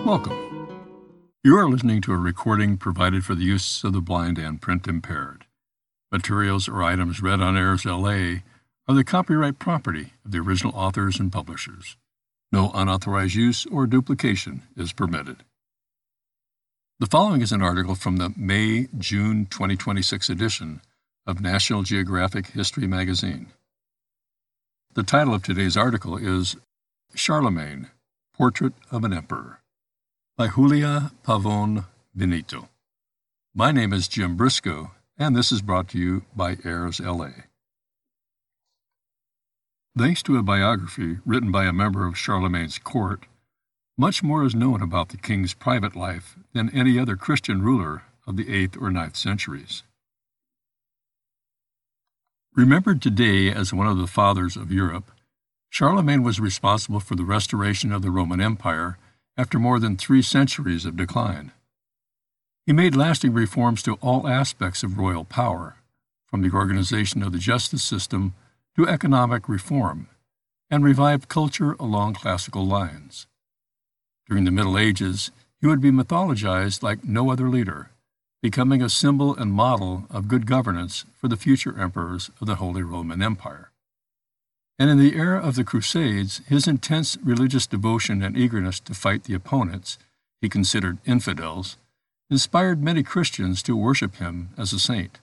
Welcome. You are listening to a recording provided for the use of the blind and print impaired. Materials or items read on Airs LA are the copyright property of the original authors and publishers. No unauthorized use or duplication is permitted. The following is an article from the May-June 2026 edition of National Geographic History magazine. The title of today's article is Charlemagne, Portrait of an Emperor, by Julia Pavon Benito. My name is Jim Briscoe, and this is brought to you by Airs LA. Thanks to a biography written by a member of Charlemagne's court, much more is known about the king's private life than any other Christian ruler of the 8th or 9th centuries. Remembered today as one of the fathers of Europe, Charlemagne was responsible for the restoration of the Roman Empire after more than 3 centuries of decline. He made lasting reforms to all aspects of royal power, from the organization of the justice system to economic reform, and revived culture along classical lines. During the Middle Ages, he would be mythologized like no other leader, becoming a symbol and model of good governance for the future emperors of the Holy Roman Empire. And in the era of the Crusades, his intense religious devotion and eagerness to fight the opponents he considered infidels inspired many Christians to worship him as a saint.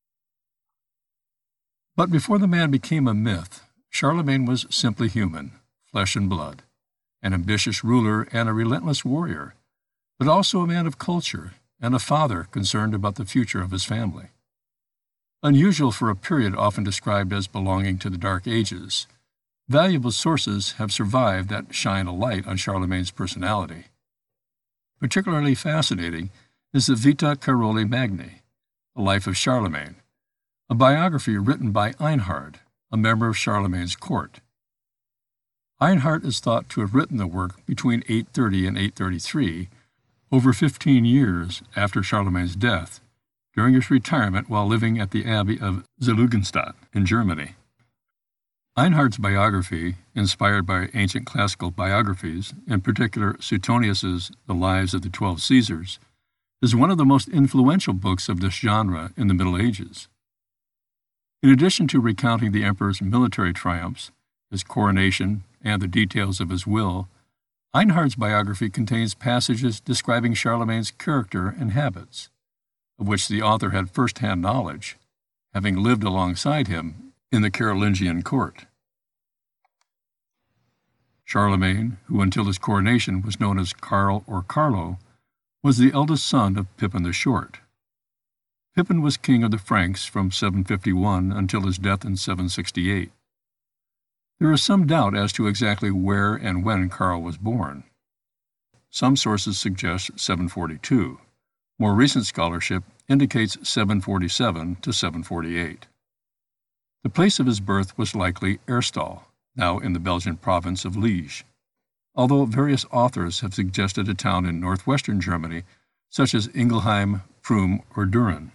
But before the man became a myth, Charlemagne was simply human, flesh and blood, an ambitious ruler and a relentless warrior, but also a man of culture and a father concerned about the future of his family. Unusual for a period often described as belonging to the Dark Ages, valuable sources have survived that shine a light on Charlemagne's personality. Particularly fascinating is the Vita Caroli Magni, A Life of Charlemagne, a biography written by Einhard, a member of Charlemagne's court. Einhard is thought to have written the work between 830 and 833, over 15 years after Charlemagne's death, during his retirement while living at the Abbey of Seligenstadt in Germany. Einhard's biography, inspired by ancient classical biographies, in particular Suetonius's The Lives of the 12 Caesars, is one of the most influential books of this genre in the Middle Ages. In addition to recounting the emperor's military triumphs, his coronation, and the details of his will, Einhard's biography contains passages describing Charlemagne's character and habits, of which the author had first-hand knowledge, having lived alongside him in the Carolingian court. Charlemagne, who until his coronation was known as Karl or Carlo, was the eldest son of Pippin the Short. Pippin was king of the Franks from 751 until his death in 768. There is some doubt as to exactly where and when Karl was born. Some sources suggest 742. More recent scholarship indicates 747 to 748. The place of his birth was likely Erstal, now in the Belgian province of Liege, although various authors have suggested a town in northwestern Germany, such as Ingelheim, Prüm, or Düren.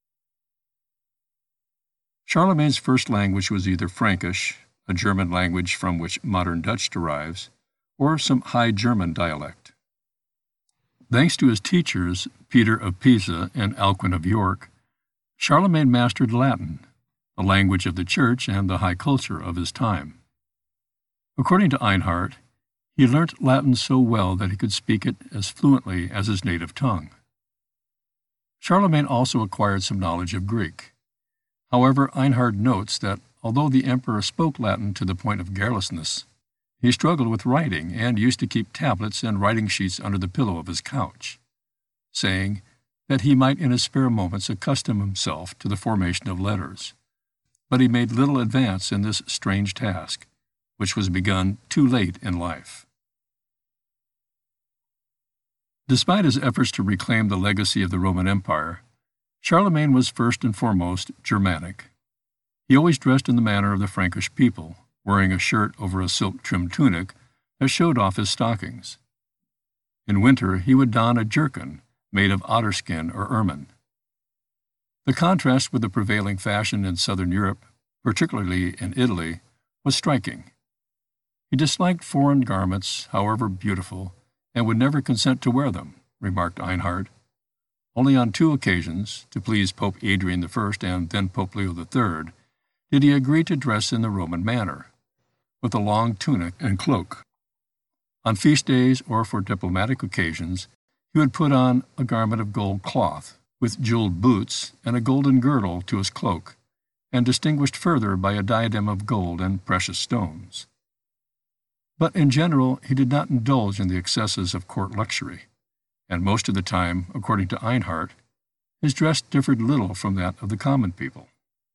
Charlemagne's first language was either Frankish, a German language from which modern Dutch derives, or some High German dialect. Thanks to his teachers, Peter of Pisa and Alcuin of York, Charlemagne mastered Latin, the language of the church and the high culture of his time. According to Einhard, he learnt Latin so well that he could speak it as fluently as his native tongue. Charlemagne also acquired some knowledge of Greek. However, Einhard notes that although the emperor spoke Latin to the point of garrulousness, he struggled with writing and used to keep tablets and writing sheets under the pillow of his couch, saying that he might in his spare moments accustom himself to the formation of letters. But he made little advance in this strange task, which was begun too late in life. Despite his efforts to reclaim the legacy of the Roman Empire, Charlemagne was first and foremost Germanic. He always dressed in the manner of the Frankish people, wearing a shirt over a silk-trimmed tunic that showed off his stockings. In winter, he would don a jerkin made of otter skin or ermine. The contrast with the prevailing fashion in southern Europe, particularly in Italy, was striking. He disliked foreign garments, however beautiful, and would never consent to wear them, remarked Einhard. Only on 2 occasions, to please Pope Adrian I and then Pope Leo III, did he agree to dress in the Roman manner, with a long tunic and cloak. On feast days or for diplomatic occasions, he would put on a garment of gold cloth, with jeweled boots and a golden girdle to his cloak, and distinguished further by a diadem of gold and precious stones. But in general, he did not indulge in the excesses of court luxury, and most of the time, according to Einhard, his dress differed little from that of the common people.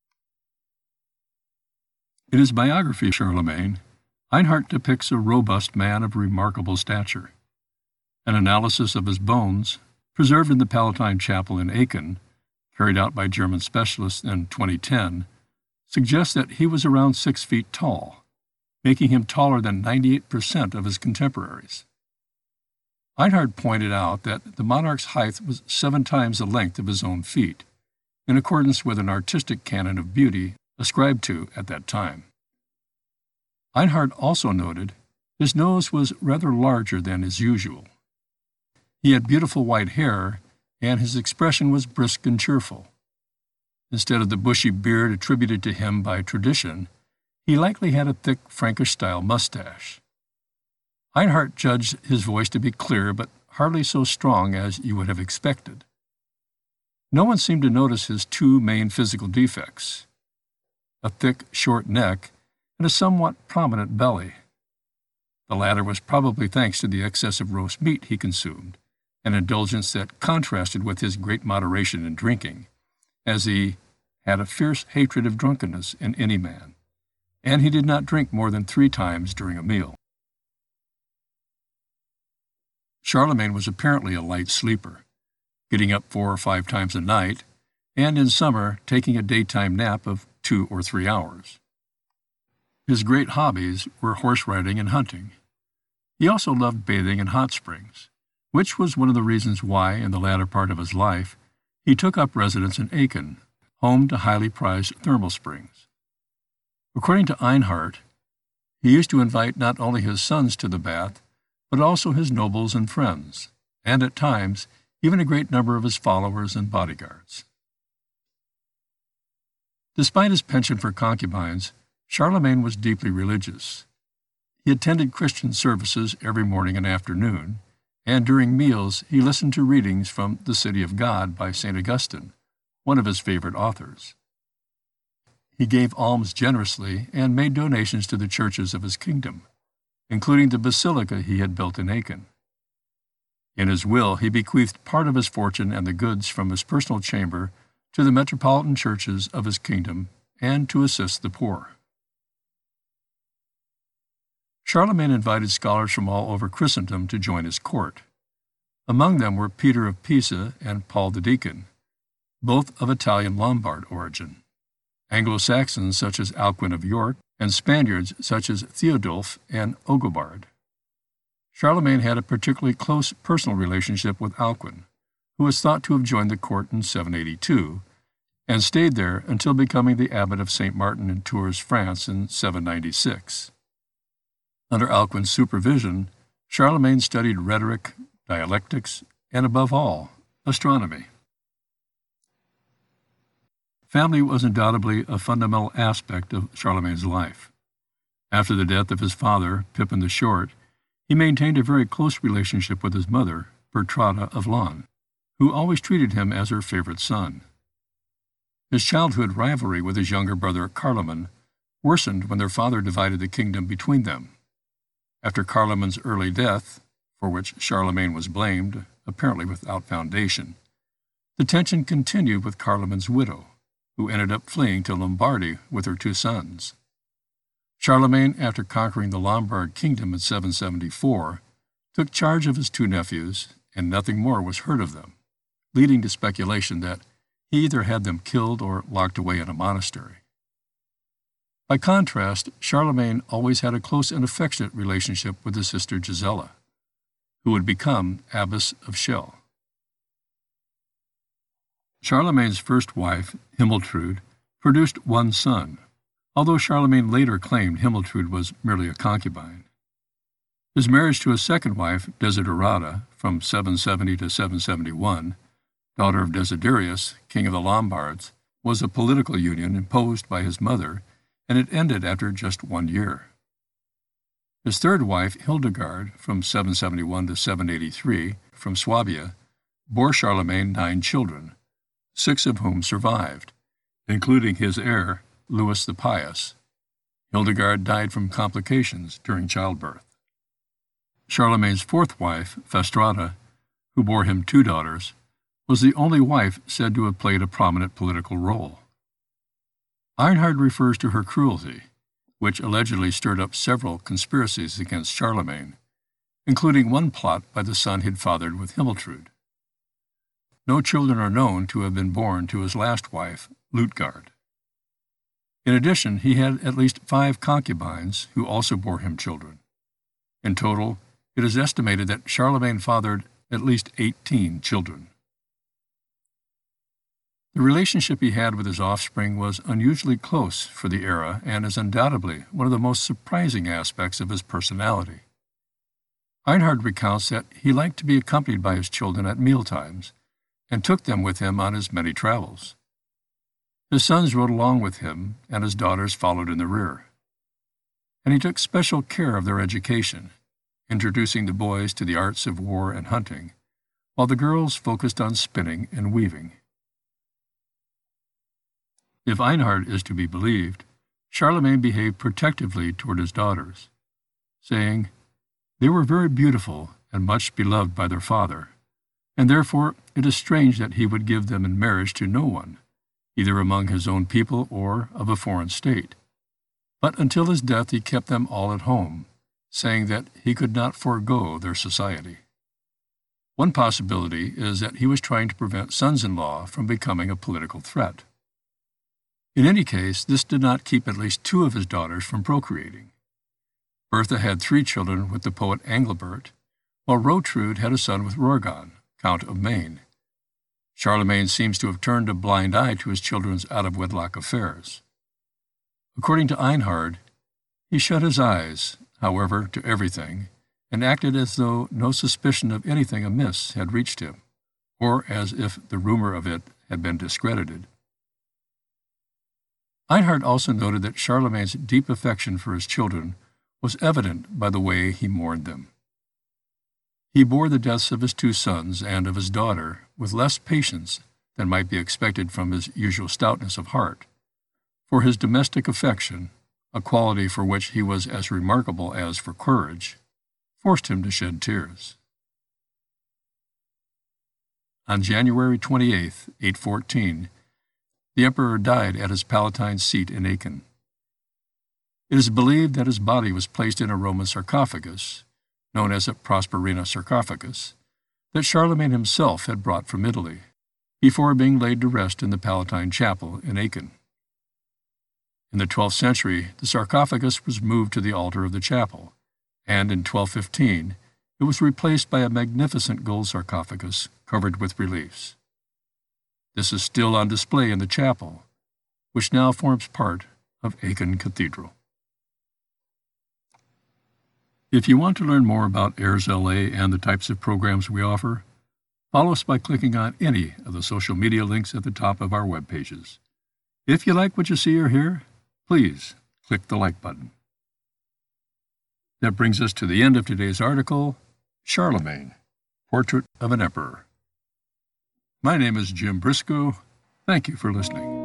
In his biography of Charlemagne, Einhard depicts a robust man of remarkable stature. An analysis of his bones, preserved in the Palatine Chapel in Aachen, carried out by German specialists in 2010, suggests that he was around 6 feet tall, making him taller than 98% of his contemporaries. Einhard pointed out that the monarch's height was 7 times the length of his own feet, in accordance with an artistic canon of beauty ascribed to at that time. Einhard also noted his nose was rather larger than is usual. He had beautiful white hair, and his expression was brisk and cheerful. Instead of the bushy beard attributed to him by tradition, he likely had a thick Frankish-style mustache. Einhard judged his voice to be clear but hardly so strong as you would have expected. No one seemed to notice his 2 main physical defects: a thick, short neck and a somewhat prominent belly. The latter was probably thanks to the excess of roast meat he consumed, an indulgence that contrasted with his great moderation in drinking, as he had a fierce hatred of drunkenness in any man, and he did not drink more than 3 times during a meal. Charlemagne was apparently a light sleeper, getting up 4 or 5 times a night, and in summer taking a daytime nap of 2 or 3 hours. His great hobbies were horse riding and hunting. He also loved bathing in hot springs, which was one of the reasons why, in the latter part of his life, he took up residence in Aachen, home to highly prized thermal springs. According to Einhard, he used to invite not only his sons to the bath, but also his nobles and friends, and at times even a great number of his followers and bodyguards. Despite his penchant for concubines, Charlemagne was deeply religious. He attended Christian services every morning and afternoon, and during meals he listened to readings from The City of God by St. Augustine, one of his favorite authors. He gave alms generously and made donations to the churches of his kingdom, including the basilica he had built in Aachen. In his will, he bequeathed part of his fortune and the goods from his personal chamber to the metropolitan churches of his kingdom and to assist the poor. Charlemagne invited scholars from all over Christendom to join his court. Among them were Peter of Pisa and Paul the Deacon, both of Italian Lombard origin, Anglo-Saxons such as Alcuin of York, and Spaniards such as Theodulf and Agobard. Charlemagne had a particularly close personal relationship with Alcuin, who was thought to have joined the court in 782, and stayed there until becoming the abbot of St. Martin in Tours, France in 796. Under Alcuin's supervision, Charlemagne studied rhetoric, dialectics, and above all, astronomy. Family was undoubtedly a fundamental aspect of Charlemagne's life. After the death of his father, Pippin the Short, he maintained a very close relationship with his mother, Bertrada of Laon, who always treated him as her favorite son. His childhood rivalry with his younger brother Carloman worsened when their father divided the kingdom between them. After Carloman's early death, for which Charlemagne was blamed, apparently without foundation, the tension continued with Carloman's widow, who ended up fleeing to Lombardy with her 2 sons. Charlemagne, after conquering the Lombard kingdom in 774, took charge of his 2 nephews, and nothing more was heard of them, leading to speculation that he either had them killed or locked away in a monastery. By contrast, Charlemagne always had a close and affectionate relationship with his sister Gisela, who would become Abbess of Chelles. Charlemagne's first wife, Himiltrud, produced 1 son, although Charlemagne later claimed Himiltrud was merely a concubine. His marriage to his second wife, Desiderata, from 770 to 771, daughter of Desiderius, king of the Lombards, was a political union imposed by his mother, and it ended after just 1 year. His third wife, Hildegard, from 771 to 783, from Swabia, bore Charlemagne 9 children, 6 of whom survived, including his heir, Louis the Pious. Hildegard died from complications during childbirth. Charlemagne's fourth wife, Fastrada, who bore him 2 daughters, was the only wife said to have played a prominent political role. Einhard refers to her cruelty, which allegedly stirred up several conspiracies against Charlemagne, including one plot by the son he'd fathered with Himiltrud. No children are known to have been born to his last wife, Lutgard. In addition, he had at least 5 concubines who also bore him children. In total, it is estimated that Charlemagne fathered at least 18 children. The relationship he had with his offspring was unusually close for the era and is undoubtedly one of the most surprising aspects of his personality. Einhard recounts that he liked to be accompanied by his children at mealtimes and took them with him on his many travels. His sons rode along with him, and his daughters followed in the rear. And he took special care of their education, introducing the boys to the arts of war and hunting, while the girls focused on spinning and weaving. If Einhard is to be believed, Charlemagne behaved protectively toward his daughters, saying, "They were very beautiful and much beloved by their father, and therefore it is strange that he would give them in marriage to no one, either among his own people or of a foreign state. But until his death he kept them all at home, saying that he could not forego their society." One possibility is that he was trying to prevent sons-in-law from becoming a political threat. In any case, this did not keep at least 2 of his daughters from procreating. Bertha had 3 children with the poet Anglibert, while Rotrud had a son with Rorgon, Count of Maine. Charlemagne seems to have turned a blind eye to his children's out-of-wedlock affairs. According to Einhard, he shut his eyes, however, to everything, and acted as though no suspicion of anything amiss had reached him, or as if the rumor of it had been discredited. Einhard also noted that Charlemagne's deep affection for his children was evident by the way he mourned them. He bore the deaths of his 2 sons and of his daughter with less patience than might be expected from his usual stoutness of heart, for his domestic affection, a quality for which he was as remarkable as for courage, forced him to shed tears. On January 28, 814, the emperor died at his Palatine seat in Aachen. It is believed that his body was placed in a Roman sarcophagus, known as a Prosperina sarcophagus, that Charlemagne himself had brought from Italy, before being laid to rest in the Palatine Chapel in Aachen. In the 12th century, the sarcophagus was moved to the altar of the chapel, and in 1215 it was replaced by a magnificent gold sarcophagus covered with reliefs. This is still on display in the chapel, which now forms part of Aachen Cathedral. If you want to learn more about Ayers LA and the types of programs we offer, follow us by clicking on any of the social media links at the top of our web pages. If you like what you see or hear, please click the like button. That brings us to the end of today's article, Charlemagne, Portrait of an Emperor. My name is Jim Briscoe. Thank you for listening.